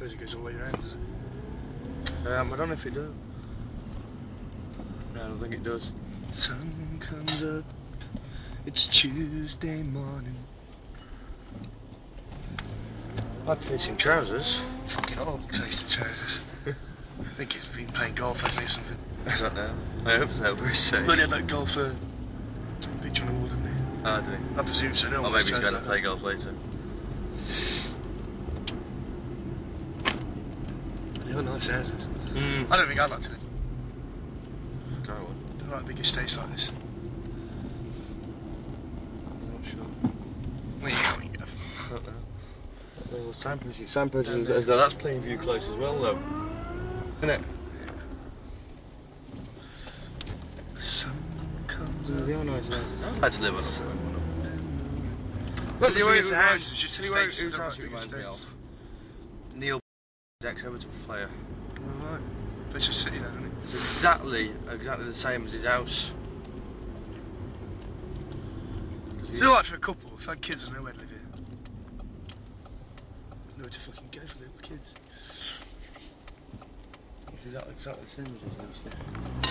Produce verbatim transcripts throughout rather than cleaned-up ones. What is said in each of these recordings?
suppose it goes all the way around, does it? Um, I don't know if it does. No, I don't think it does. Sun comes up, it's Tuesday morning. I'd taste in trousers. Fucking horrible taste in trousers. I think he's been playing golf, hasn't he, or something? I don't know. I hope so, we're safe. Well, he had that golfer picture on the wall, didn't he? Ah, did he? I presume so, no. Or maybe he's going to play golf later. They have nice houses. Mm. I don't think I'd like to live. Go on. I don't like big estates like this. I'm not sure. Well, you can't get I don't know. Well, Sandbridge, Sandbridge Down is, there. is, that's plain view close as well, though. Isn't it? The sun comes Yeah, up. they are nice houses. I'd like to live on a farm. Well, Tell you what, it's it a reminds- house, it's just tell you what, estates. I whose don't house like it big reminds me of? estates. Neil, ex-Everton player. Alright. Plays for City now, doesn't he? It's exactly, exactly the same as his house. It's alright for a couple. If I had kids, there's nowhere to live here. Nowhere to fucking go for little kids. It's exactly, exactly the same as his house, yeah.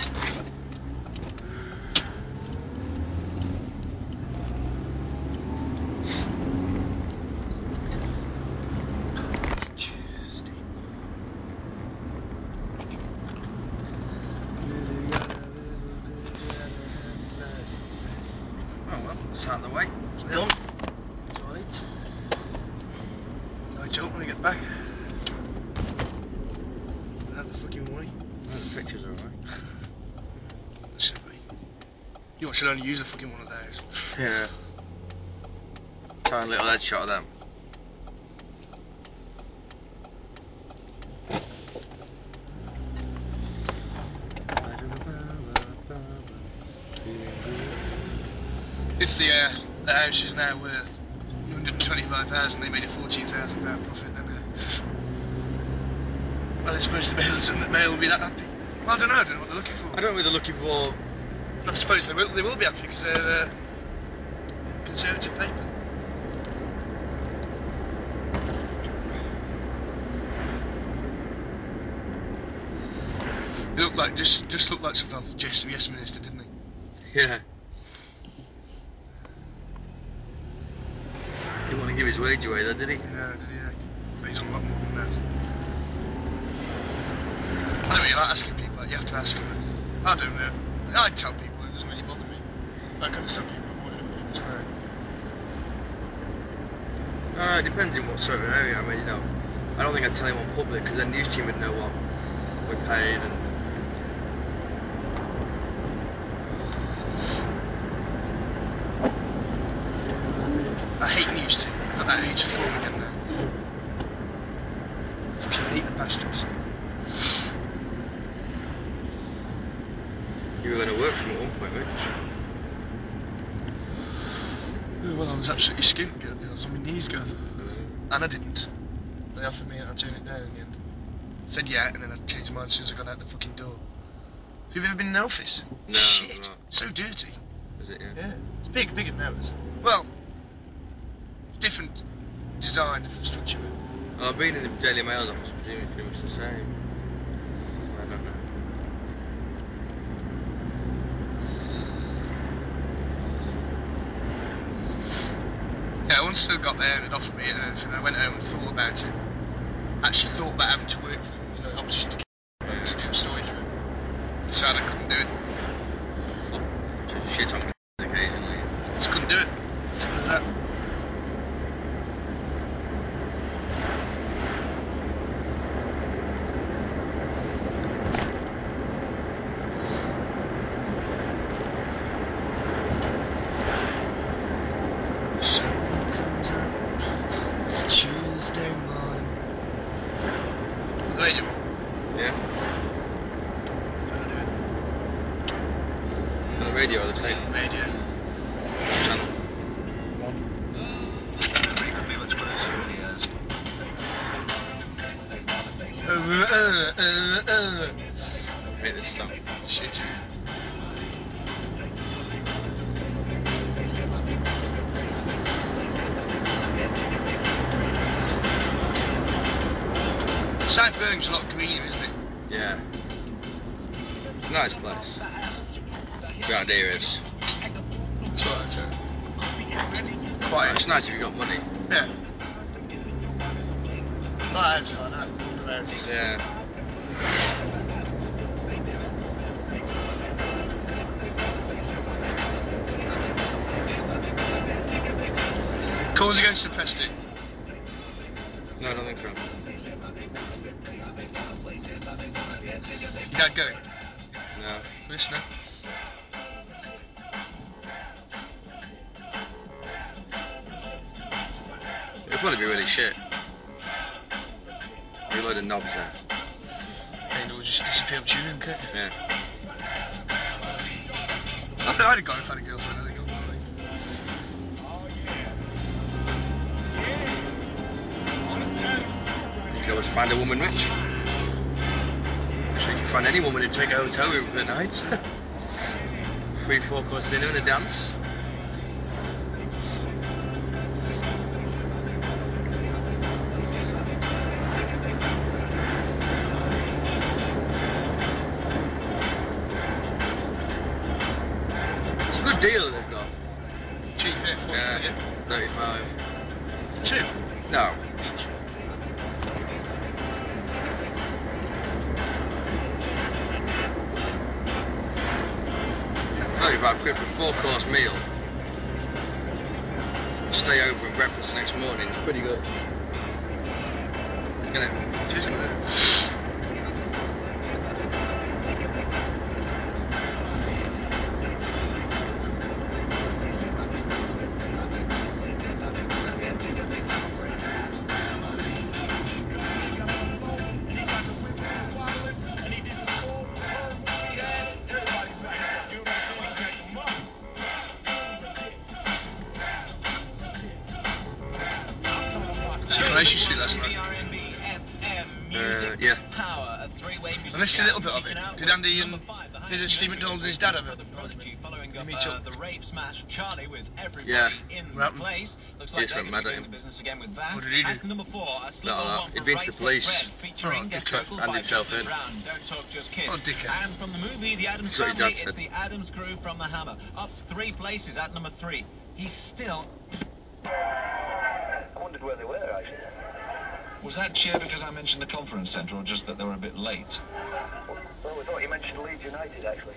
Oh well, it's out of the way. It's Yeah. done. That's right. I don't want to get back. Out the fucking way. Oh, the pictures are alright. Should be. You should only use a fucking one of those. Yeah. Tiny little headshot of them. If the uh, the house is now worth one hundred twenty-five thousand, they made a fourteen thousand pound profit, then uh, I don't suppose the mail, the mail will be that happy. Well, I don't know. I don't know what they're looking for. I don't know what they're looking for. I suppose they will. They will be happy because they're uh, conservative paper. He looked like just just looked like something off Yes, yes Minister, didn't he? Yeah. Didn't want to give his wage away though, did he? No, did he? Uh, but he's on a lot more than that. I don't really like asking people. Like, you have to ask them. I don't know. I tell people. It doesn't really bother me. Like, I understand people avoid it. People to know. Uh, it depends in what sort of area. I mean, you know, I don't think I'd tell anyone public because the news team would know what we paid and. I hate news too. I've got that age for again now. Fucking hate the bastards. You were going to work from at one point, weren't you? Oh, well, I was absolutely skint. I was on my knees, Gav. Mm. And I didn't. They offered me and I turned it down in the end. Said yeah, and then I changed my mind as soon as I got out the fucking door. Have you ever been in an office? No, Shit. no. So dirty. Is it, yeah? Yeah. It's big, bigger than ours. Well, different design, different structure. Well, I've been in the Daily Mail's office, presumably it's pretty much the same. I don't know. Yeah, once I got there and had offered me it and everything, I went home and thought about it. Actually thought about having to work for him, you know, opposition to to do a story for him. Decided I couldn't do it. Just shit on occasionally. Just couldn't do it. Simple as that. Sun comes up, it's Tuesday morning. The radio on? Yeah? That'll do it. On the radio or the tape? Radio. Channel? One. Uh, uh, uh, uh. I hate this song. Shit is. South Birmingham's a lot greener, isn't it? Yeah. Nice place. The idea is. It's alright, so. Quiet. It's nice if you've got money. Yeah. Not houses like that, full of houses. Yeah. Calls against the Preston. No, I don't think so. Your dad going? No. Listener? It'll probably be really shit. There'll be a load of knobs there. And it'll just disappear up tuning, can't it? Yeah. I thought I'd have gone if I had a girlfriend, I'd have gone that way. You can always find a woman rich. Sure, you can find any woman who'd take a hotel room for the night. Free four course dinner and a dance. It's a good deal that they've got. Cheap, yeah, forty Yeah, quid, yeah. thirty-five. For two? No. thirty-five quid for a four course meal. Stay over and breakfast the next morning. It's pretty good. Isn't it? It is good. Circulation Street last night. Uh, yeah. I missed a little bit of it. Did Andy and did Steve McDonald and his dad have a argument? Did they meet up? The rape smash Charlie with everybody Yeah. in What the place. Looks He like just they're went going to mad be at doing him. the business again with that. What did he do? At number four, a slip No, of no, one he'd from been to Right the Said police. Fred, featuring Oh, Guest dickhead. Circle Handed by himself Justin in. Brown. Don't Talk, Just Kiss. Oh, dickhead. And from the movie The Addams That's what your Family, dad it's said. the Addams Crew from The Hammer. Up three places at number three. He's still... I wondered where they were, actually. Was that cheer because I mentioned the conference centre or just that they were a bit late? Well, we thought you mentioned Leeds United, actually.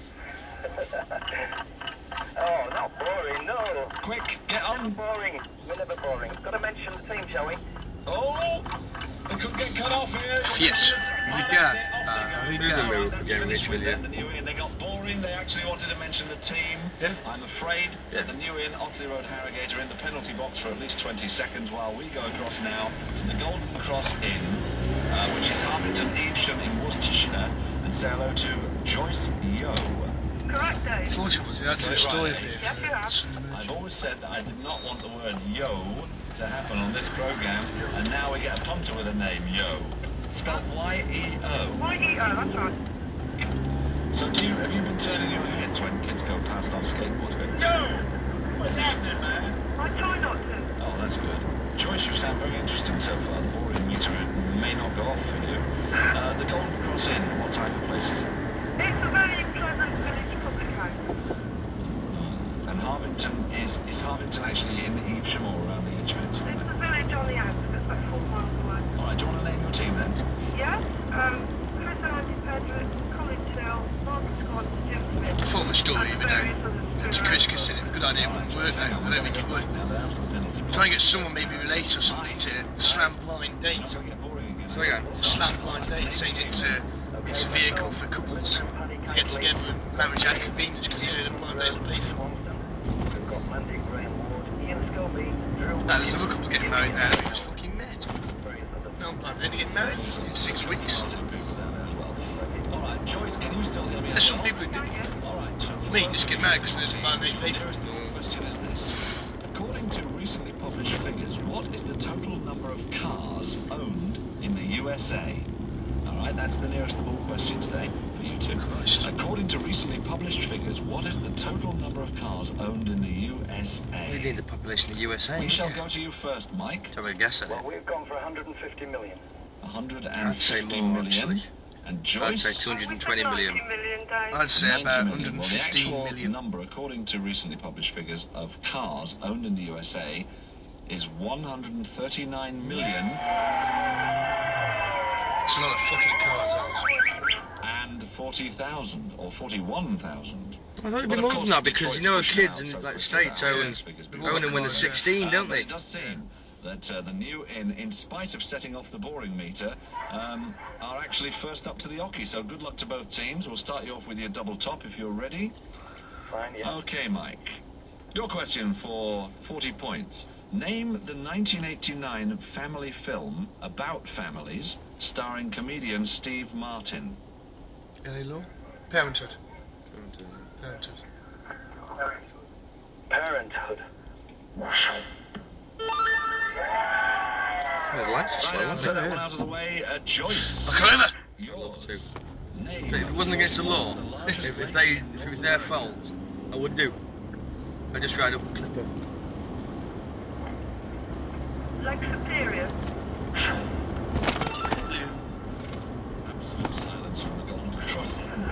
Oh, not boring, no. Quick, get Never on. boring. We're never boring. Got to mention the team, shall we? Oh! They could get cut off here. Yes. Oh, Riga. that's it. Off they go. Riga. All right, Move that's again, finished Rich, with will you? them. The new in, they got boring. They actually wanted to mention the team. Yeah. I'm afraid Yeah. that the new in, Otley Road Harrogate, are in the penalty box for at least twenty seconds while we go across now to the Golden Cross Inn, uh, which is Harvington Evesham in Worcestershire, and say hello to Joyce Yo. Correct, I Dave. thought it was. We had to do a story up here Yes, you have. for Sunday I've Merchant. always said that I did not want the word yo to happen on this programme, and now we get a punter with a name, Yo. Spelled Y E O. Y E O, that's right. So do you, have you been turning your heads when kids go past on skateboards going, Yo! What's happening, man? I try not to. Oh, that's good. Joyce, you sound very interesting so far. The boring meter may not go off for you. Uh, the Golden Cross Inn, what type of place is it? It's a very pleasant village public house. Mm. And Harvington, is, is Harvington actually in Evesham or around the edge of it It's somewhere? a village on the outskirts, about four miles away. Alright, do you want to name your team then? Yeah? Um, Chris Andy Pedrick, Colin Till, Marcus Scott, Jim Smith. I thought the story, and but now various others it's a throughout Chris the said it's a good idea. It wouldn't work now. I don't think it would. Try and get someone maybe relate or somebody to slam blind date. So So again. To slam blind date, saying it's a it's a vehicle for couples to get together and marriage out of convenience, considering a blind date will pay for them. We've got Mandy, Graham Ward, Ian Scobie, Drew Now, there's another couple getting married now that we just fucking met. various others. No, I'm blind date to get married in six weeks. Alright, Joyce, can you still hear me? There's as some well? people who do. Alright. Me, just get married because there's a blind date pay for First them. question is this. According to recently published figures, what is the total number of cars owned in the U S A? Alright, that's the nearest the ball question today for you two. Christ. According to recently published figures, what is the total number of cars owned in the U S A? We need the population of the U S A. We shall yeah. go to you first, Mike. Shall we guess at Well, it? we've gone for one hundred fifty million. one hundred I'd say fifty more, million. actually. And I'd Joyce, say two hundred twenty million. ninety million, Dave. I'd say about ninety million. one hundred Well, the fifteen actual million. number, according to recently published figures of cars owned in the U S A, is one hundred thirty-nine million. It's a lot of fucking cars, that is. And forty thousand or forty-one thousand. I thought it'd be more than that because you know kids in like states own own them when they're sixteen, don't they? It does seem that uh, the new in, in spite of setting off the boring meter, um, are actually first up to the hockey. So good luck to both teams. We'll start you off with your double top if you're ready. Fine, yeah. Okay, Mike. Your question for forty points. Name the nineteen eighty-nine family film about families starring comedian Steve Martin. Hello? Parenthood. Parenthood. Parenthood. The lights are Right slow, answer, aren't that they? one out of the way. Uh, Joyce. Clever! Yours. Two. Name So if it wasn't against the law, the largest if, if lake they in if it was North their America. fault, I would do. I just tried up the clip up. Lake Superior. Absolute silence from the Golden Cross.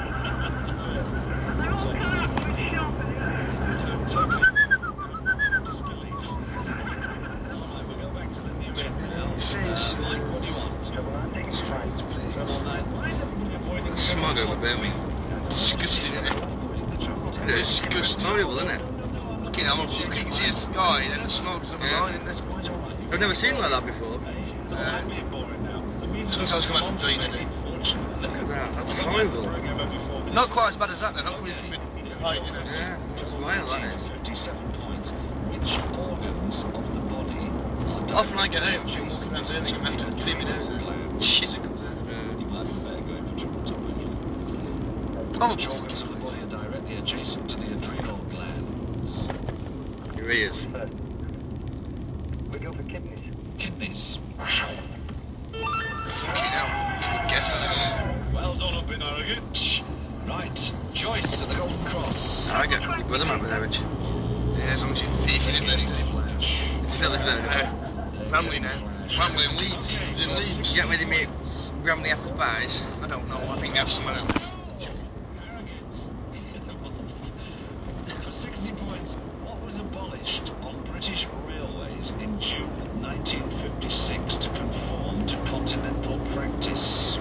They all come out with sharpening. Totally disbelief. Right, we'll go back to the new end now. Uh, Mike, what do you want? Double landing. Right. Treble nine. Why is everybody avoiding There's smog over Birmingham. Disgusting, isn't it? It is. Disgusting. Horrible, isn't it? Fucking horrible. You can see the sky and the smog's on the Yeah. line, isn't it? I've never seen like that before. Uh, sometimes coming from Dean, I do. Look at that. That's horrible. Not quite as bad as that, though. Not coming from mid height, you know. Yeah, that's vile, that is. fifty-seven points. Which organs of the body are Often I get home from walking around Birmingham after clean my nose out. Shit that comes out. You might be better going for triple top, actually. Oh, Which organs of the body are directly adjacent to the adrenal glands? Your ears. We go for kidneys. Kidneys. fucking hell. That's a good guess, that is. Well done up in Harrogate. Right, Joyce at the Golden Cross. I get your brother might be there, Rich. Yeah, as long as you thief and invest in it. Still live there. Yeah. Family now. Family in Leeds. Lives in Leeds. Get with him, mate. Grab the apple pies. I don't know. I think that's somewhere else. For sixty points, what was abolished on British railways in June nineteen fifty-six to conform to continental practice?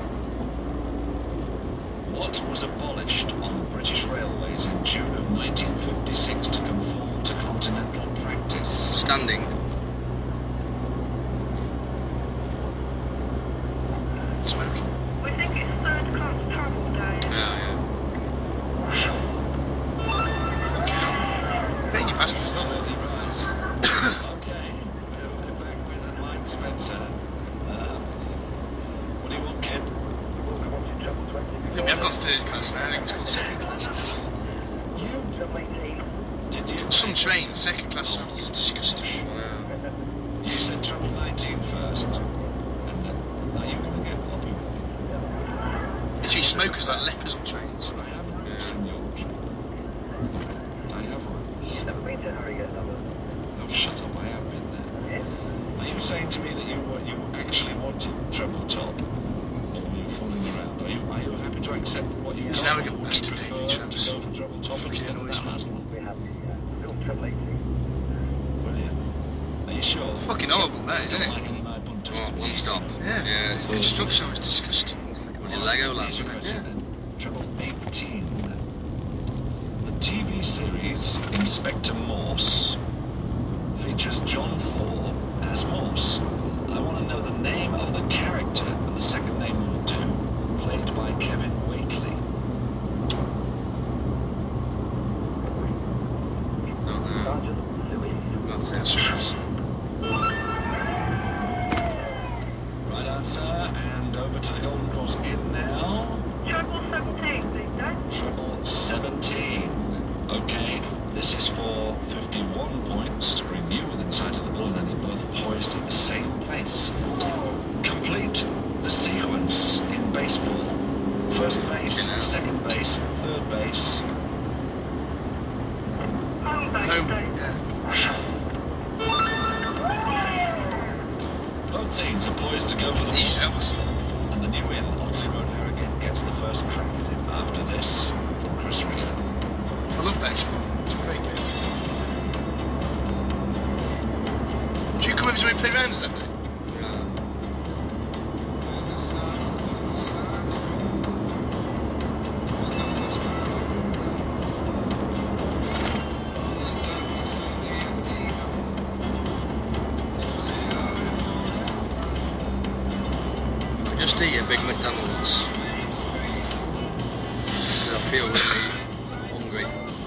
What was abolished on British railways in June of nineteen fifty-six to conform to continental practice? Standing. Smoking. We think it's third class travel, Dave. Oh, yeah. Fucking hell. Betting you faster as well, mate. Absolutely right. Okay, we're back with Mike Spencer. Um, what do you want, kid? We'll be watching Triple twenty. I think I've got third class now. I think it's called second class. You Double eighteen. did you? Some trains, second class travel is disgusting. Wow. You said Trouble nineteen first. And uh, are you going to get what we want? You treat smokers like lepers on trains. I haven't, Yeah. senor. I haven't. You've never been to Harrogate, have you? No, shut up. I have been there. Are you saying to me that you uh, you actually wanted treble top, or were you fooling around? Are you are you happy to accept what you He's got, an arrogant or would bastard, you Davey prefer Travis. to go for treble top Fucking instead of annoys that me. last one? We have, yeah. We'll Triple eighteen. Brilliant. Are you sure? Fucking horrible, that, I isn't don't it? like any nine punters. What, to be one stop? honest. Yeah. Yeah, it's The construction is disgusting. Looks like a bloody All Lego right, land, here's your doesn't it? question then. Treble eighteen. The T V series Inspector Morse features John Thor as Morse. I want to know the name of the character, and the second name will do, played by Kevin Whately. Don't know. Sergeant Louis. That's That's it. right. Right answer, and over to the Golden Cross Inn now. Treble seventeen, please, Dave. Treble seventeen. Okay, this is for fifty-one Do we play rounds that day? No. I could just eat a big McDonald's. Because I feel really hungry.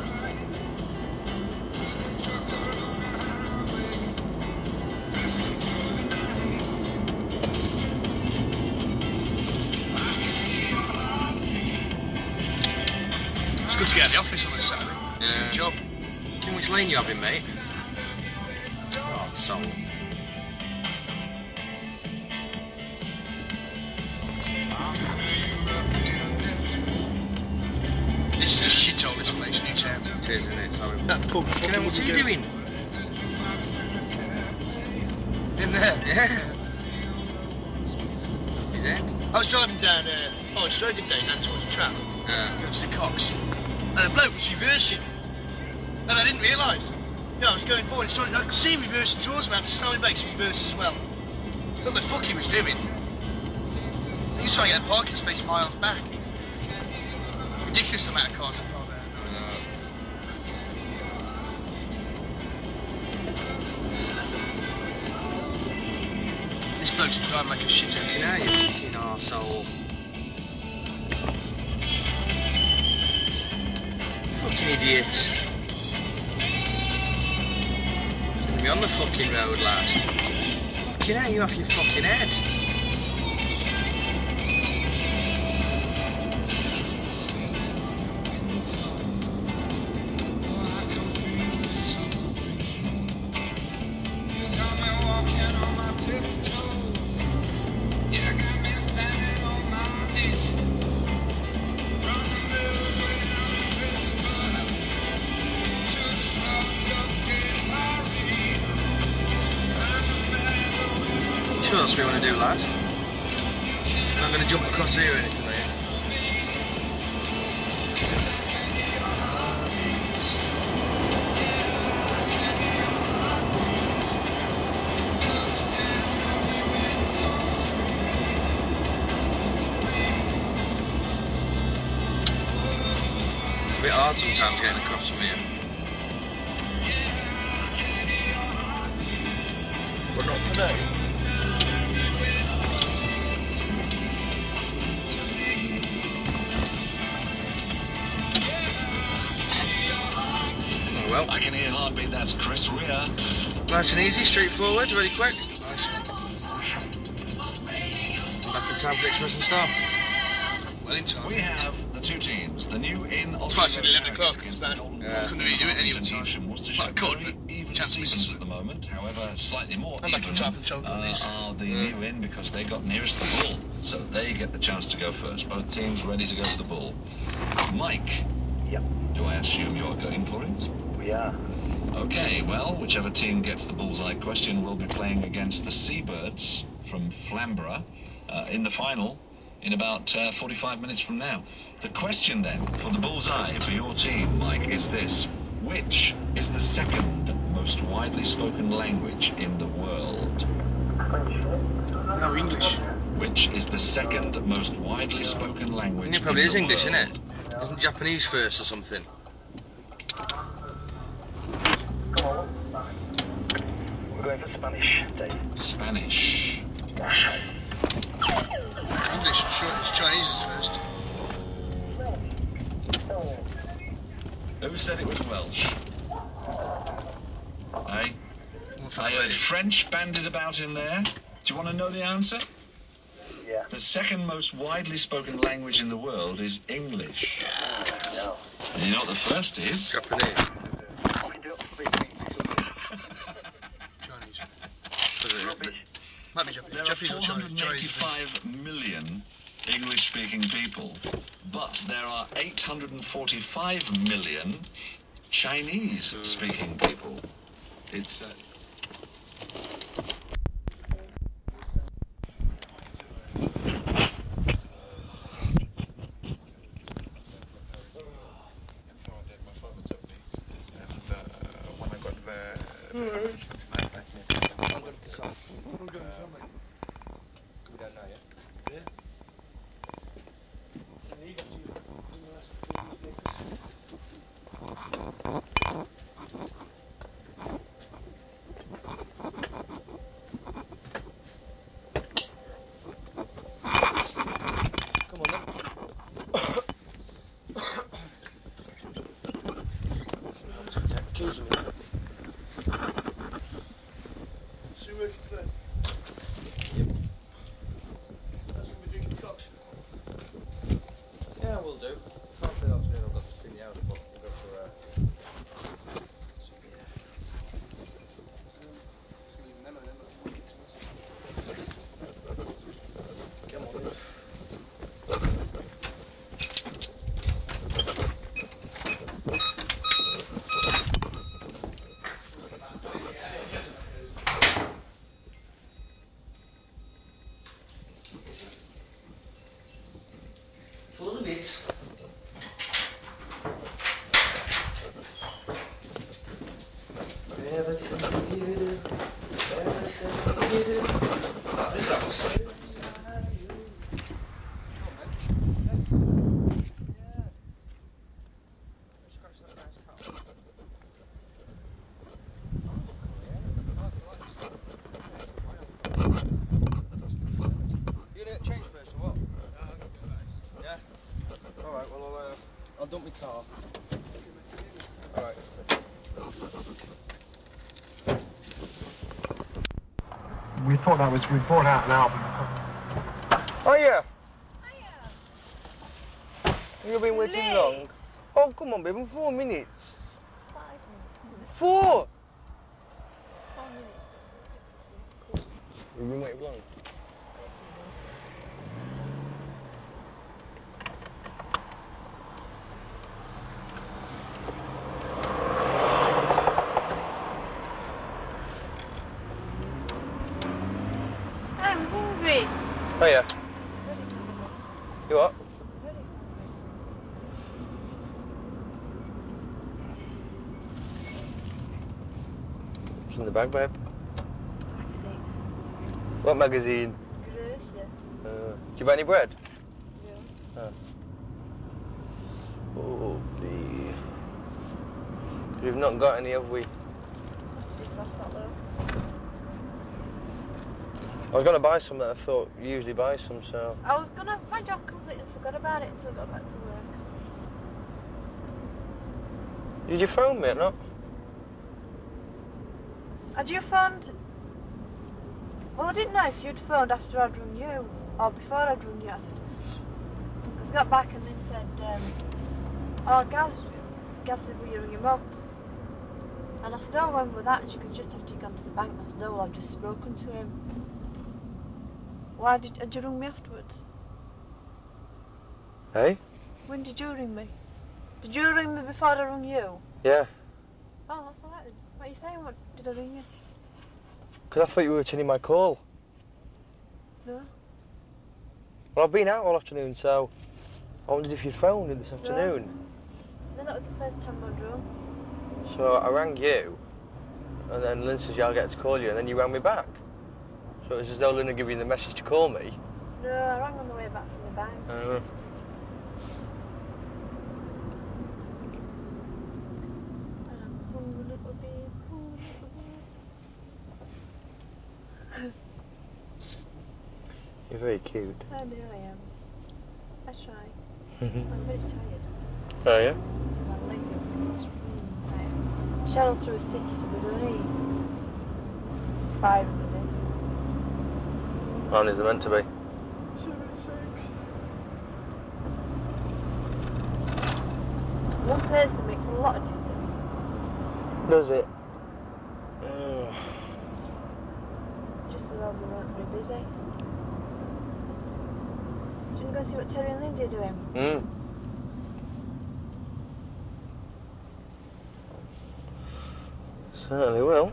It's good to get out of the office on a Saturday. It's a Yeah. good job. Do you know which lane you're having, mate? Oh, soul. This is a shithole, this place, Newtown. It is, isn't it? It's horrible. That pub You fucking know, what are wouldn't you do. doing? In there? Yeah. Is it? I was driving down uh, Forest Road the other day, down towards the trap, Yeah. going to the Cox, and a bloke was reversing, and I didn't realise. Yeah, I was going forward, so I could see him reversing towards me, I had to slam my brakes and reverse as well. I don't know what the fuck he was doing. He was trying to get a parking space miles back. It's ridiculous the amount of cars that park there. Uh, This bloke's driving like a shithead. you know, you fucking arsehole. Fucking idiot. Gonna be on the fucking road, lad. Fucking hell, you off your fucking head. Sure, that's what you want to do, lad. I'm not going to jump across here or anything, are you? It's a bit hard sometimes getting across from here. But not today. Oh well. I can hear heartbeat. That's Chris Rea. Nice and easy, straightforward, really quick. Nice. Back in time for the Express and Star. Well in time. We have the two teams. The new in That's why I said eleven o'clock, against because the Golden Yeah. Cross. couldn't really do it any other time. Evesham, Worcestershire, Well, I could, very but even chance of missing Stevens some. at the moment. However, slightly more I'm back in even time for the choke uh, companies. are the Mm. new in because they got nearest the bull, so they get the chance to go first. Both teams ready to go to the bull. Mike, Yep, do I assume you're going for it? we are. Okay, well, whichever team gets the bullseye question will be playing against the Seabirds from Flamborough uh, in the final in about uh, forty-five minutes from now. The question then for the bullseye for your team, Mike, is this. Which is the second most widely spoken language in the world? No, English. Which is the second most widely spoken language It probably in is the English, world? isn't it? Isn't Japanese first or something? We're going for Spanish, Dave. Spanish. English, I'm sure it's Chinese is first. Who said it was Welsh? Hey? We'll I heard French bandied about in there. Do you want to know the answer? Yeah. The second most widely spoken language in the world is English. No. And you know what the first is? Japanese. Chinese. Rubbish. Might be Japanese. There are Japanese or four Chinese. hundred Chinese. eighty-five million English-speaking people, but there are eight hundred forty-five million Chinese-speaking people. It's uh, Alright. I'm going to piss off. We're going to somewhere. We don't know yet. Yeah. Yeah, you got to do the rest of the day. Come on then. I'm just going to take my keys with me. So you're working today? Yep. That's going to be drinking cocks. Yeah, we'll do. Can't say that's I've got to clean the house, but we'll go for uh, some beer. Um, just leaving them and them are fucking expensive. Come on in. Full of it. Everything you do, everything you do. That is that side. Come on, then. Yeah. Scratch that guy's car. Oh, look, yeah. I like, I like the style. You gonna get changed first or what? Yeah? Alright, well I'll, uh, I'll dump my car. Alright. We thought that was, we brought out an album. Oh yeah. You've been waiting Late. long. Oh come on baby, four minutes. Five minutes. Four! Four minutes. You've been waiting long. I'm hungry. Oh yeah. Very hungry. You what? Very hungry. It's in the bag, babe. Magazine. What magazine? Gracious. Uh, do you buy any bread? Yeah. Oh. Oh, dear. We've not got any, have we? What did you cross that though? I was going to buy some that I thought you usually buy some, so... I was gonna, my job completely forgot about it until I got back to work. Did you phone me or not? Had you phoned? Well, I didn't know if you'd phoned after I'd rung you, or before I'd rung you. I said, because I got back and then said, um, oh, Gaz, Gaz said, will you ring him up? And I said, oh, when was that? And she goes, just after you gone to the bank. I said, oh, well, I've just spoken to him. Why did, did you ring me afterwards? Hey? When did you ring me? Did you ring me before I rung you? Yeah. Oh, that's alright then. What are you saying? What did I ring you? Because I thought you were returning my call. No. Well, I've been out all afternoon, so I wondered if you'd phoned in this afternoon. No, that was the first time I'd rung. So I rang you, and then Lynn says, yeah, I'll get to call you, and then you rang me back. So it was as though Lynn had given you the message to call me. No, I rang on the way back from the bank. Uh, I'm hungry little bit, hungry little bit. you're very cute. I know I am. I try. I'm very tired. Oh, yeah? My legs are extremely tired. Cheryl threw a sick, he said there's only five of us in. How many is there meant to be? She was sick. One person makes a lot of difference. Does it? Oh. It's just as well we weren't very busy. Do you want to go see what Terry and Lindsay are doing? Mm. Certainly will.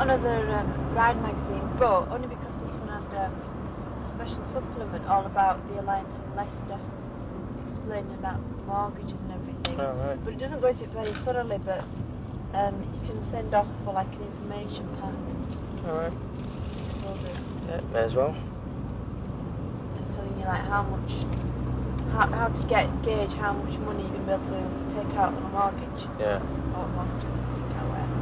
got another um, ride magazine, but only because this one had um, a special supplement all about the Alliance in Leicester, explaining about mortgages and everything. Oh, right. But it doesn't go into it very thoroughly, but um, you can send off for like an information pack. Alright. Will do. Yeah, may as well. And telling you like how much, how, how to get gauge how much money you're going to be able to take out on a mortgage. Yeah. Or a mortgage, take out whatever.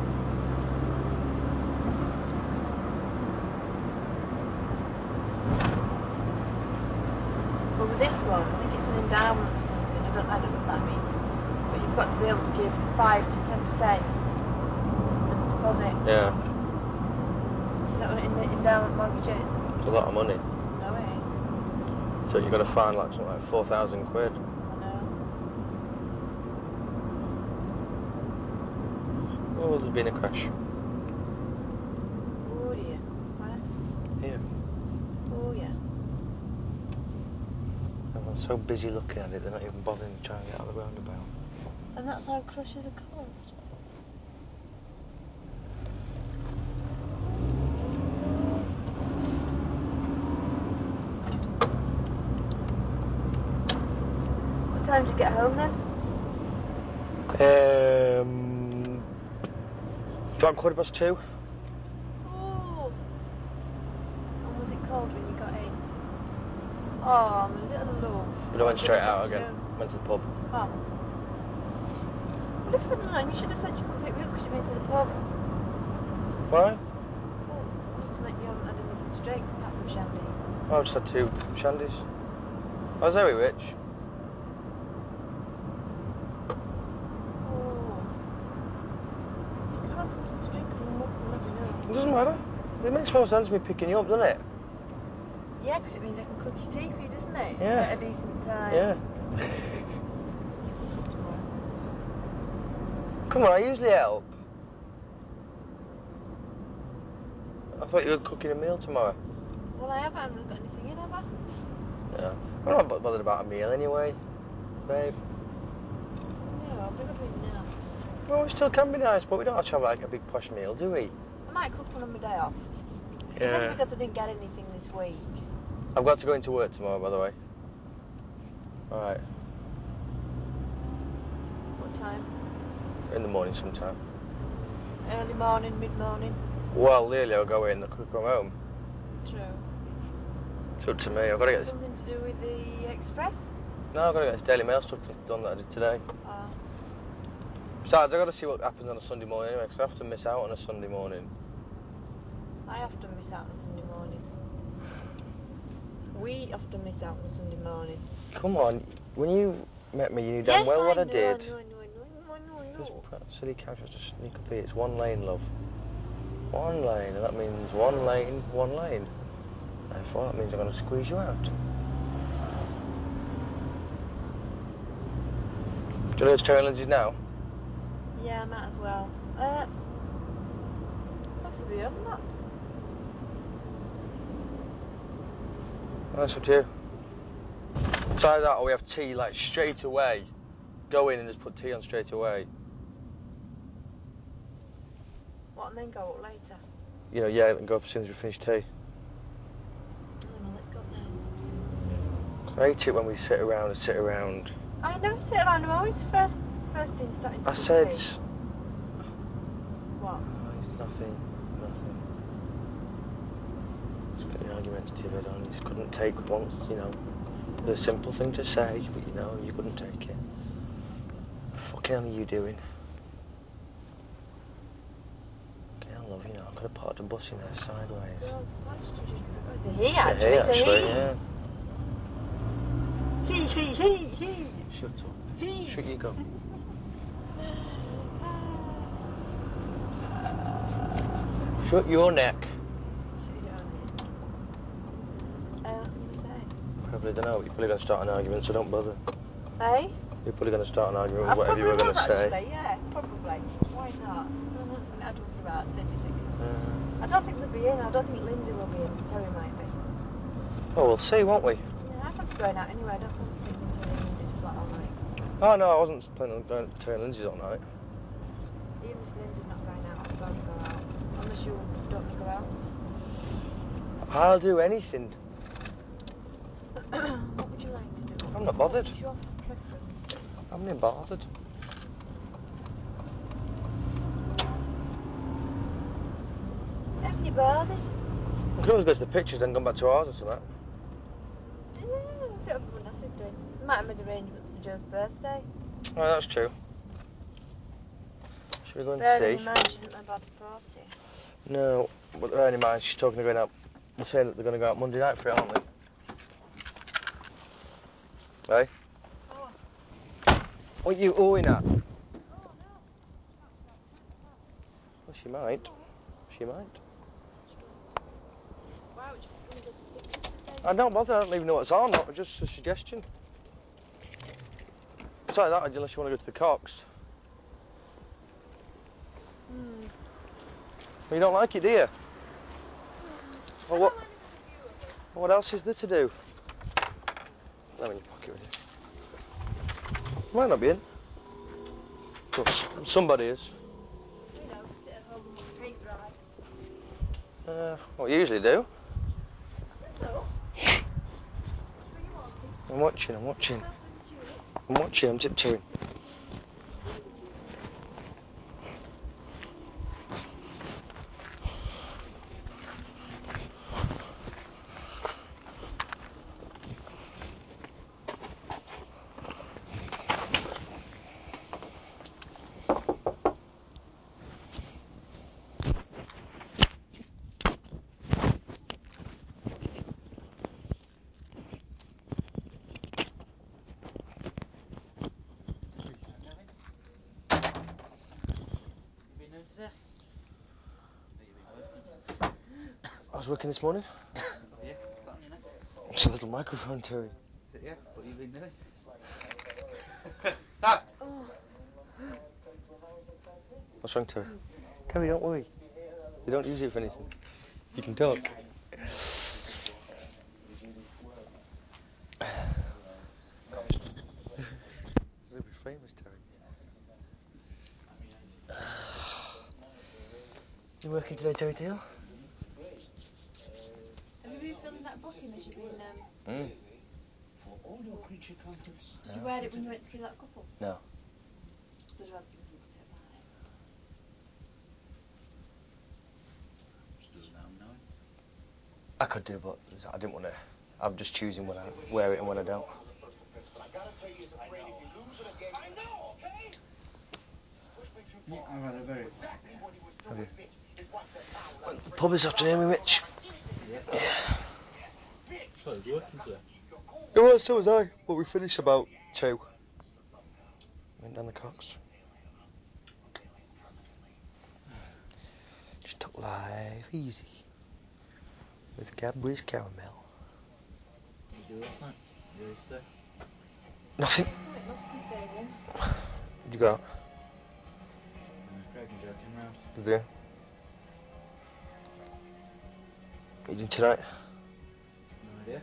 But with this one, I think it's an endowment or something. I don't, I don't know what that means. But you've got to be able to give five to ten percent as a deposit. Yeah. Is that what an endowment mortgage is? It's a lot of money. No, it is. So you've got to find like something like four thousand quid. I know. Oh, there's been a crash. Oh dear. Where? Here. Oh yeah. Everyone's so busy looking at it, they're not even bothering to try and get out of the roundabout. And that's how crashes are caused. What time did you get home then? Um, about quarter past two. Oh. And was it cold when you got in? Oh, I'm a little low. But I went straight out again. Went to the pub. Oh. Well, if I'd known, you should have said you could pick me up because you went to the pub. Why? Well, just to make you haven't had anything to drink apart from shandy. I just had two shandies. I was very rich. Oh. You can't have something to drink and you won't never know. It doesn't matter. It makes more sense me picking you up, doesn't it? Yeah, because it means I can cook your tea for you, doesn't it? Yeah. At a decent time. Yeah. You can cook tomorrow. Come on, I usually help. I thought you were cooking a meal tomorrow. Well, I haven't. I haven't got anything in, have I? Yeah. I'm not bo- bothered about a meal anyway, babe. No, I'll bring up in now. Well, we still can be nice, but we don't have to have like a big posh meal, do we? I might cook one on my day off. It's only because I didn't get anything this week. I've got to go into work tomorrow, by the way. Alright. What time? In the morning sometime. Early morning, mid-morning? Well, Lily will go in, the cook come home. True. It's up to me. I've got to get this. Something to do with the express? No, I've got to get this Daily Mail stuff done that I did today. Oh. Besides, I've got to see what happens on a Sunday morning anyway, because I have to miss out on a Sunday morning. I often miss out on a Sunday morning. We often miss out on a Sunday morning. Come on, when you met me, you knew damn yes, well I what I know, did. I know, I know, I know, I know, I know. Just put silly characters to sneak up here. It's one lane, love. One lane, and that means one lane, one lane. Therefore, that means I'm going to squeeze you out. Do you know it's Terry Lindsay's now? Yeah, I might as well. Uh, possibly, I'm not. That's up to you. It's either that or we have tea like straight away. Go in and just put tea on straight away. What, and then go up later? You know, yeah, and go up as soon as we finish tea. I don't know, let's go now. I hate it when we sit around and sit around. I never sit around, I'm always first, first in starting to I cook said... tea. What? Oh, it's nothing, nothing. Just got the argumentative head on. You just couldn't take once, you know. The simple thing to say, but you know, you couldn't take it. What the fucking hell are you doing? Okay, I love you know, I could have parked a bus in there sideways. Well, why did you just... Oh, it's a he, It's a actually. he, It's a actually, he. yeah. He, he, he, he. Shut up. He. Shut you go. Shut your neck. Shut your neck. Uh, what was I say? Probably don't know, but you're probably going to start an argument, so don't bother. Hey? You're probably going to start an argument with I whatever you were going to probably was, say. actually, yeah, probably. Why not? I'm not going to add for about thirty seconds. Uh, I don't think they'll be in. I don't think Lindsay will be in. Terry might be. oh, we'll see, won't we? Yeah, I fancy going out anyway. I don't fancy sitting in Terry and Lindsay's flat all night. Oh, no, I wasn't planning on going to Terry Lindsay's all night. Even if Lindsay's not going out, I'm going to go out. I'm Unless you don't want to go out. I'll do anything. What would you like to do? I'm not bothered. What's your preference? I'm not bothered. Haven't you bothered? We can always go to the pictures and come back to ours or something. Yeah, let's see what everyone else is doing. We might have made arrangements for Joe's birthday. Oh, that's true. Should we go and Bearing see? in mind she isn't about to party. No, but bearing in mind she's talking of going out. They're saying that they're going to go out Monday night for it, aren't they? Hey? Oh. What are you oohing at? Oh, no. Well, she might. She might. Why would you want to go to the pictures today? I don't bother. I don't even know what's on. That was just a suggestion. Besides that, unless you want to go to the Cox. Hmm. Well, you don't like it, do you? Hmm. Well, I what? don't mind if it's a view of it. What else is there to do? Let me in your pocket with you. Might not be in. But s- somebody is. You know, sit at home and watch paint dry. Uh, what you usually do. So? What are you watching? I'm watching. I'm watching. Yourself and the tulip? I'm watching. I'm tiptoeing. I was working this morning. Yeah, got on your neck. It's a little microphone, Terry. Is it, yeah? What you been doing? Oh. What's wrong, Terry? Terry, don't worry. You don't use it for anything. You can talk. You'll be famous, Terry. You working today, Terry Teal? Have you been filming that booking as you've been, um... Mm. Did you wear it when you went to see that couple? No. Did you have something to say about it? Just doesn't harm knowing. I could do, but I didn't want to. I'm just choosing when I wear it and when I don't. Yeah, I've had a very Have you? Went to the pub this afternoon with Mitch. Yeah. Yeah. So he's working today. It was, so was I. But we finished about two. Went down the Cox. Just took life easy. With Cadbury's caramel. What did you do last night? You really stay? Nothing. Nothing, nothing staying in. Did you go out? Uh, Craig and Joe came round. Did you? What are you doing tonight? No idea.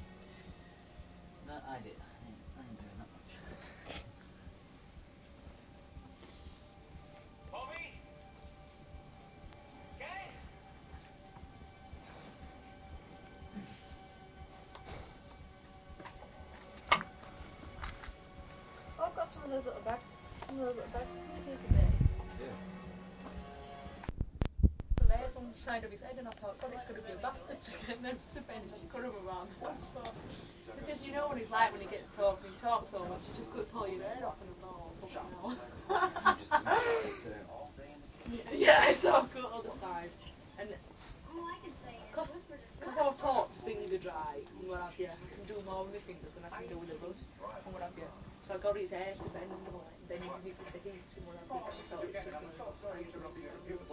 No idea. I ain't, I ain't doing that much. Oh, I've got some of those little bags. Some of those little bags for you the other day. Yeah. The layers on the side of his head, and I thought, God, it's going to be a bastard to get them to bend and cut him around. So, he says, you know what he's like when he gets talking, he talks so much, he just cuts all your hair off, and I thought, oh, fuck it now. You just didn't fix it out. Yeah, so I've cut all the sides. And because I've taught to finger dry and what have you, I can do more with my fingers than I can do with a brush and what have you. So I got his hair to bend and then you give it the heat and what have you. I thought it's just going to put sides around it.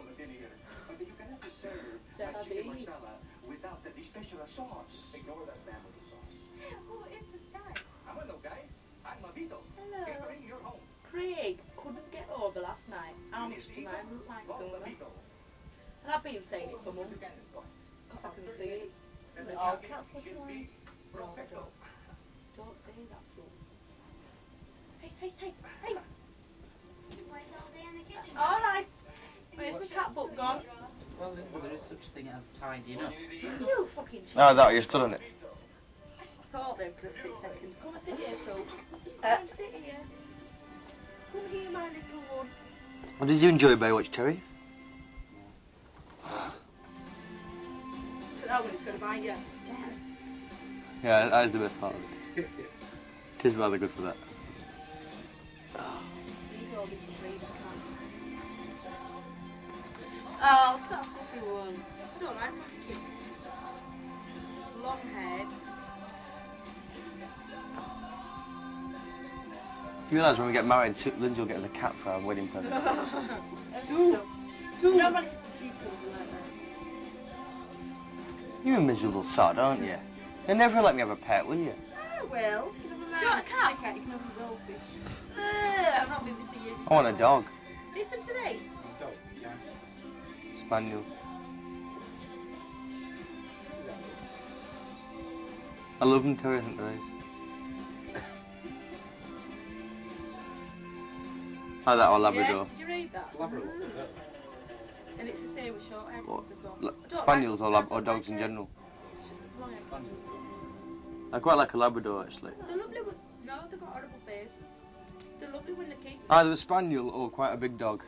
Stella B. Without the special sauce. Ignore that man with the sauce. Who is this guy? I'm a no guy. I'm Mavito. Hello. Catering your home. Craig couldn't get over last night how much to mine looked like Zuma. And I've been saying it for months. Because I can see it. And it all can't look like. No, I don't. Don't say that, son. Hey, hey, hey, hey! Alright. Where's my cat book gone? What? such a thing as tidying up. You fucking shit. No, that, you stood on it. I thought then for a split second. Come and sit here, so. Come and sit here. Come here, my little one. What did you enjoy Baywatch, Terry? But that one, it's going to bite you. Yeah, that is the best part of it. It is rather good for that. These all different breeds of cats. Oh, look at that fluffy one. I don't like fluffy kittens. Long haired. You realise when we get married, Lindsay will get us a cat for our wedding present. Two. Two. No man gets a teapot like that. You're a miserable sod, aren't you? You'll never let me have a pet, will you? I will. You can have a man. Do you want a cat? cat? You can have a goldfish. Uh, I'm not visiting you. I want a dog. Listen to this. Dog, yeah. Spaniel. I love them, Terry, I think there is. Oh, that or Labrador. Yeah, did you read that? Labrador. Mm. And it's the same with short haired ones as well. L Spaniels like, or, lab or dogs like in general? I quite like a Labrador, actually. They're lovely with... No, they've got horrible faces. They're lovely when they're kids. Either a Spaniel or quite a big dog.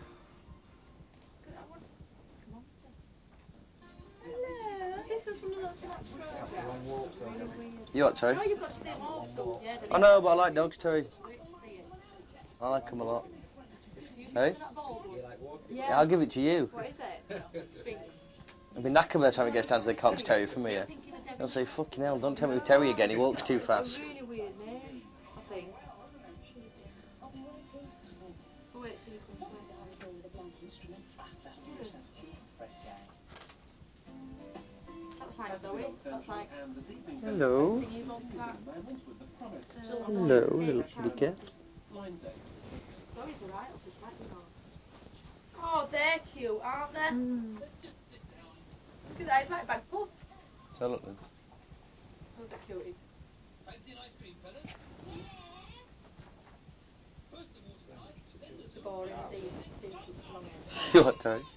Hello. As if there's one of those like You what, Terry? No, you've got to see them also. Yeah, I know, but I like dogs, Terry. I like them a lot. Hey? Yeah. yeah, I'll give it to you. What is it? Sphinx. I'll be knackered by the time it gets down to the Cox Terrier from here. I'll say, fucking hell, don't tell me with Terry again, he walks too fast. A really weird name, I think. Oh, wait till he comes That's like Zoe. That's like... Hello. Hello, little kitty cat. Zoe's a right up his back, you know. Oh, they're cute, aren't they? Mm. Look at that, it's like Bagpuss. So look, Liz. Those are cuties. Fancy an ice cream, fellas? First the water slide, then the Boring, these, these long hairs. You what, Terry?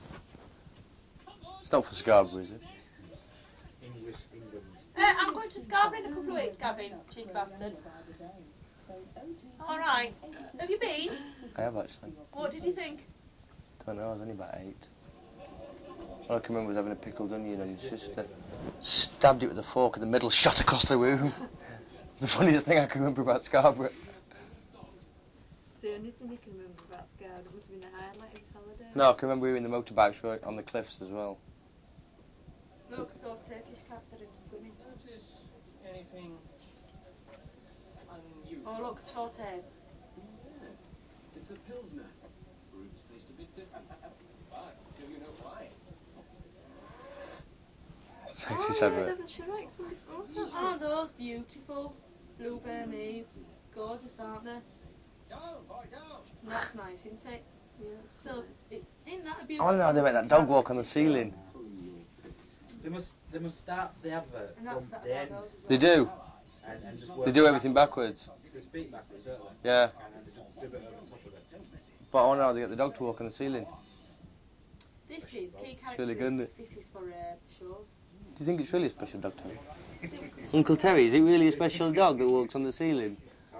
It's not for Scarborough, is it? English England. Uh, I'm going to Scarborough in a couple of weeks, Gavin, cheeky bastard. Alright. Have you been? I have, actually. What did you think? I don't know, I was only about eight. All I can remember was having a pickled onion and my sister stabbed it with a fork in the middle, shot across the room. It's the funniest thing I can remember about Scarborough. The only thing you can remember about Scarborough must have been the highlight of his holiday. No, I can remember we were in the motorbikes on the cliffs as well. Look, those Turkish cats are into swimming. Notice anything unusual? Oh, look, short hairs. Yeah. It's a Pilsner. Brewers taste a bit different. But until you know why. Sexy said yeah, it. Devonshire Oaks, wonderful. Aren't those beautiful? Blue Burmese. Gorgeous, aren't they? Down, boy, down. That's nice, isn't it? Yeah, it's So, it, isn't that a I beautiful... wonder how they make that dog walk on the ceiling. They must, they must start the advert And that's from that the about end. those as well. They do. And, and just They work do everything backwards. They speak backwards, don't they? Yeah. And then they just do it over top of it. But I wonder how they get the dog to walk on the ceiling. This is key It's really good, isn't it? characteristics. This is for uh, shows. Do you think it's really a special dog, Terry? Uncle Terry, is it really a special dog that walks on the ceiling?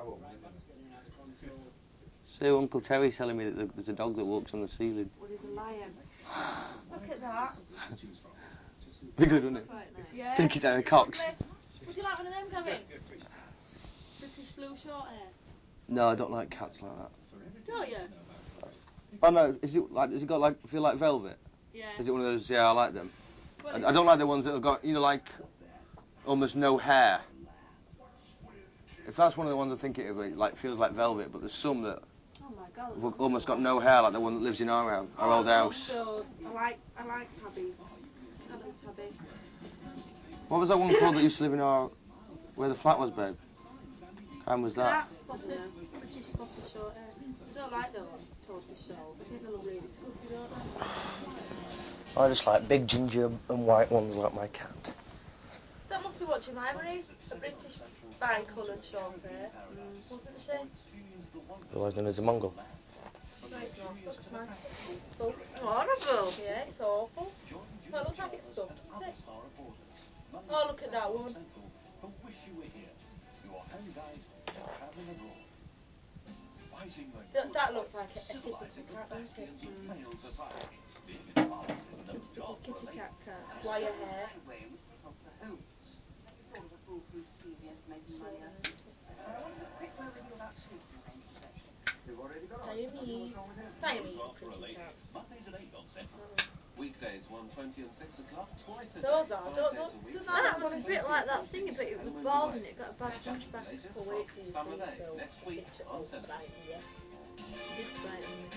So Uncle Terry's telling me that there's a dog that walks on the ceiling. Well, he's a lion. Look at that. Be good, wouldn't it? Yeah. Take it down a Cox. Would you like one of them, Gavin? British blue short hair. No, I don't like cats like that. Don't you? Oh no, is it like? Has it got like feel like velvet? Yeah. Is it one of those? Yeah, I like them. I, I don't like the ones that have got, you know, like almost no hair. If that's one of the ones I think it would be, like feels like velvet, but there's some that Oh my God. have almost got no hair, like the one that lives in our house, our oh, old house. Those. I like, I like tabbies. I like tabby. What was that one called that used to live in our, where the flat was, babe? When was that? That spotted, British spotted short hair. I don't like those tortoise shells. I think they look really scruffy, don't they? I just like big ginger and white ones like my cat. That must be watching libraries. A British bi-coloured short hair. Mm. Wasn't she? Otherwise known as a Mongol. No, it's not. Look at mine. Oh, horrible. Yeah, it's awful. Well, it looks like it's stuffed, doesn't it? Oh, look at that one. For Wish You Were Here, your home guide to travelling abroad. Fighting the That, good that looks fight, like a, a typical civilising the cat, doesn't it? bastions of Mm. male society. Being in France is no A typical job for a kitty lady. cat cat. Wire hair. Highway was kick off for homes. Have you thought of a foolproof scheme yet for making money out of it? Uh, I want to have a quick word with you about safety arrangements, actually. We've already got on. Siamese. What's wrong with him? Siamese No are job for a pretty lady. cats. Mondays at eight on Central. Weekdays, one twenty and six o'clock, twice a day. Those are. Five Don't, days don't, a week. don't That was a that bit like that thingy, but it was bald and it got a bad hunchback. for wait till you Summer see Day, so next the week picture on will Central. brighten you. Did frighten me.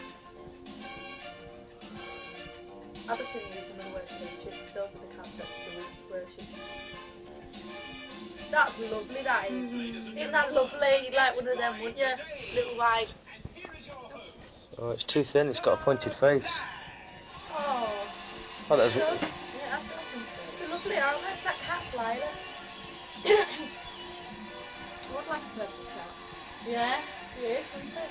Abyssinia is another word for leeches. Those are the cats that the roots worship. That's lovely, that is. Mm-hmm. Isn't that lovely? You'd like one of them, wouldn't you? Little white. Oh, it's too thin. It's got a pointed face. Oh. Oh, that's Those, Yeah, I still think so. they're lovely, aren't they? That cat's Lila. I would like a purple cat. Yeah, she is, isn't it?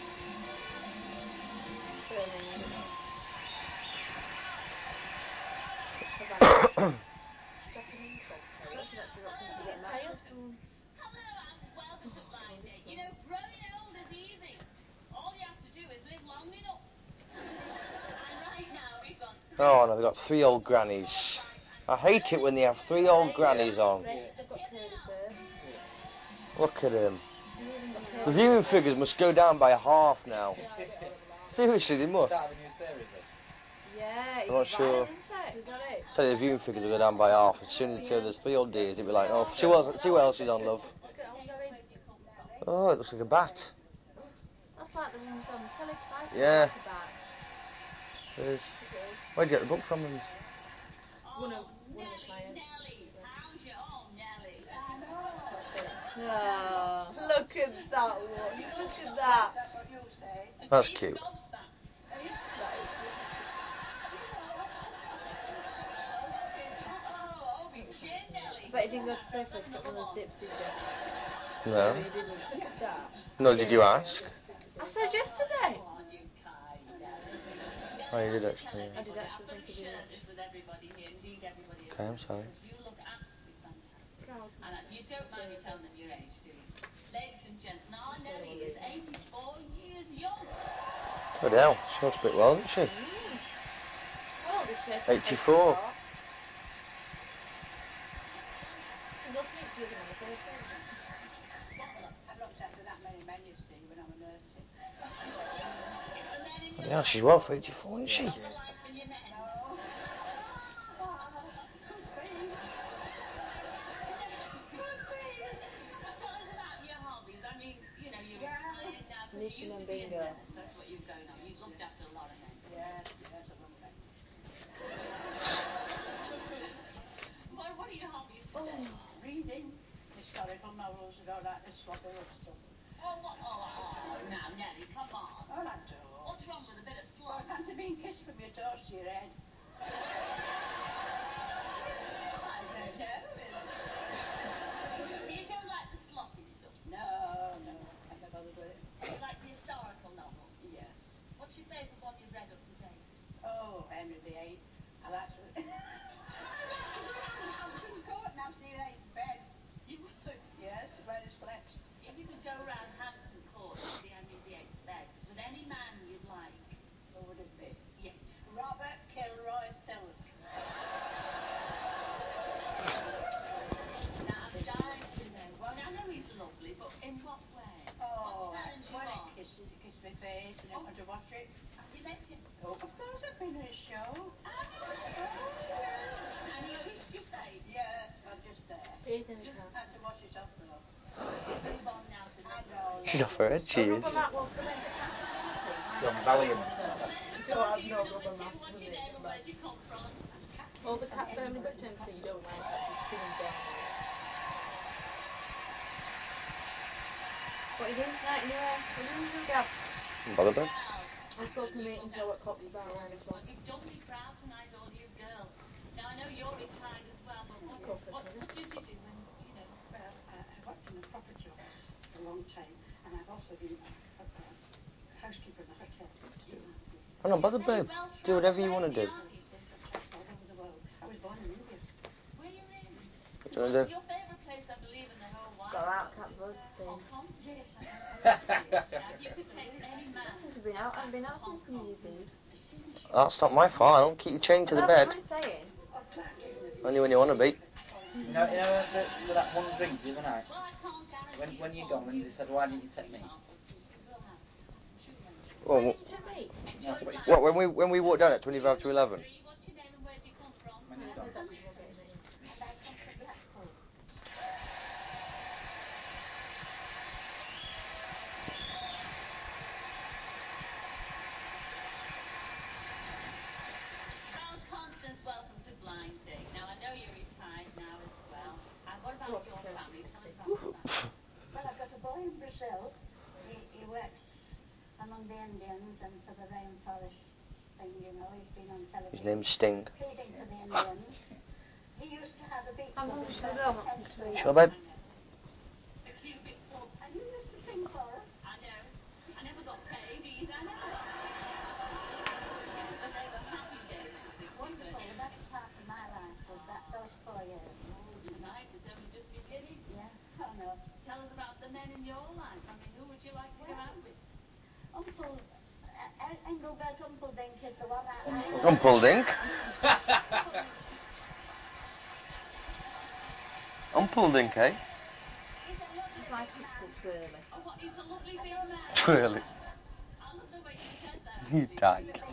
Very nice. Japanese bobtail. I should actually got something to get Tail. matches for. Hello and welcome to Blind Date. You know, growing old is easy. All you have to do is live long enough. And right now we've got three Oh no, they've got three old grannies. I hate it when they have three old grannies on. Red, they've got curly fur. Look at him. And even got The curly viewing fur. figures must go down by half now. Yeah, I get all of that. Seriously, they must. Start of a new series, this. Yeah, I'm not it's sure. right, isn't it? Is that it? Tell you the viewing figures will go down by half as soon as you say there's three old dears. It'll be like, oh, see what else, see what else is on, love. Look at Elderly. Oh, it looks like a bat. That's like the ones on the telly, 'cause I said Yeah. I like a bat. It is. Where'd you get the book from? Then? One of, Oh, one of Nelly, the clients. Nelly, how's your arm, Nelly? Oh. Look at that one. Look at that. That's what you say. That's He's cute. gobsmacked. That is Oh, oh, big chin, Nelly. But you didn't go to Safeway to get one of those dips, did you? No. you didn't. Look at that. No, did you ask? I said yesterday. Oh, aren't you kind, Nelly? Oh, you did actually. I did actually, thank you very share much. this with everybody here, indeed everybody Okay, I'm else, sorry. because you look absolutely fantastic. Proud And uh, you don't mind me telling them your age, do you? Ladies and gentlemen, our Nelly is eighty-four years young. Good hell, she looks a bit well, doesn't she? Mm. Oh, the chef. eighty-four. And they'll speak to them on the Thursday. I've looked after that many men, you see, when I'm a nursing. Yeah, she's well for eighty-four, isn't she? No. Oh, could be. Could be. Tell us about your hobbies. I mean, you know, you're Well, retired now, because you Knitting used and to be a bingo. nurse. That's what you've going on. You've looked after a lot of men. Yes, yes, I love that. What, what are your hobbies Oh, today? reading historical novels and all that sloppy stuff. Oh, what? Oh, oh, now, Nelly, come on. Oh, I do. What's wrong with a bit of Well, slop? I fancy being kissed from your toes to your head. I don't know. You don't like the sloppy stuff? No, no, can't be bothered with it. You like the historical novels? Yes. What's your favourite one you've read up to date? Oh, Henry the Eighth. I've actually... I've been caught and I've seen eight in bed. You would? Yes, where he slept. If you could go round Hampton Court and see Henry the Eighth's bed, with any man you'd like? Who would it be? Yes. Robert Kilroy Silk. Now, I'm dying to know. Well, I know he's lovely, but in what way? Oh, what turns you when on? he kisses, he kissed my face and I want to watch it. Have you met him? Oh, of course I've been to his show. Have you? And you kissed your face? Yes, well, just there. Ethan Just can. had to wash it off though. Move on now to I number know. She's off her head, she Oh, is. rubber mat won't prevent the cat from sleeping. John Valiant. You don't have no rubber mats, What's will your it? name and where do you come from? Oh, the cat firmly but gently, you don't mind because he's chewing down on it. What are you doing tonight anyway? What are you going to do, Gav? Bother about. I spoke to mate and Joe at Cox about nine o'clock. You've done me proud tonight, all you girls. Now, I know you're retired as well, but what, Go for what, it, what did you do when, you know? Well, I, I worked in the property office for a long time, and I've also been a, a, a housekeeper in a hotel. I'm not bothered, babe. Do whatever you want to do. Army. Yes, I've checked all Were you really? What do you want to do? Your favourite place, I believe, in the whole wide Got out world. cat bloodstein. Hong Kong? Yes, I Now, if you could take any man. I've been out. I've been out since New Year's Eve. That's not my fault. I don't keep you chained to the That's bed. what I'm saying. Only when you want to be. You know, you know for, for that one drink the other night, when, when you gone, Lindsay said, why didn't you take me? Well, Why didn't you tell me? That's what you said. what, when we when we walked down at twenty-five to eleven? What's your name and where do you come from? When you gone. And I come from Blackpool. Well, Constance, welcome to Blind Date. Now, I know you're retired now as well. And what about your family? Tell us about that. Well, I've got a boy in Brazil. He, he works among the Indians and for the rainforest thing, you know. He's been on television. His name's Sting. Pleading for the Indians. He used to have a beach I'm club. hungry, shall I go? I want some to eat. Sure, babe? A cubic club. And you used to sing for us. I know. I never got paid either. I never got paid. But they were happy days, I think. Wonderful. The best part of my life was that those four years. Oh, tonight it's only just beginning. Yeah. Oh, no. Tell us about the men in your life. I mean, who would you like to go out with? Uncle, uh, Engelbert Umpeldink is the one I... Umpeldink? Umpeldink, eh? Just like Uncle Twirly. Oh, what, he's a lovely big man. Twirly. I love the way you said that. You actually. dag.